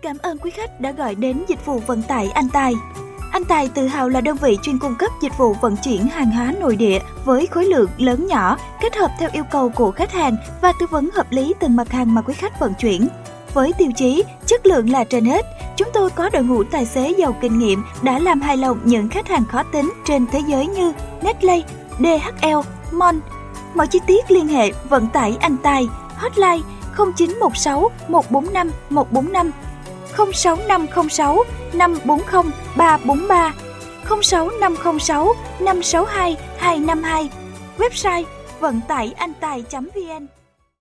Cảm ơn quý khách đã gọi đến dịch vụ vận tải Anh Tài. Anh Tài tự hào là đơn vị chuyên cung cấp dịch vụ vận chuyển hàng hóa nội địa với khối lượng lớn nhỏ, kết hợp theo yêu cầu của khách hàng và tư vấn hợp lý từng mặt hàng mà quý khách vận chuyển. Với tiêu chí chất lượng là trên hết, chúng tôi có đội ngũ tài xế giàu kinh nghiệm đã làm hài lòng những khách hàng khó tính trên thế giới như Nestlé, DHL, Mon. Mọi chi tiết liên hệ vận tải Anh Tài, hotline 0916 145 145, 06506 540 343, 06506 562 252, website vận tải anh tài.vn.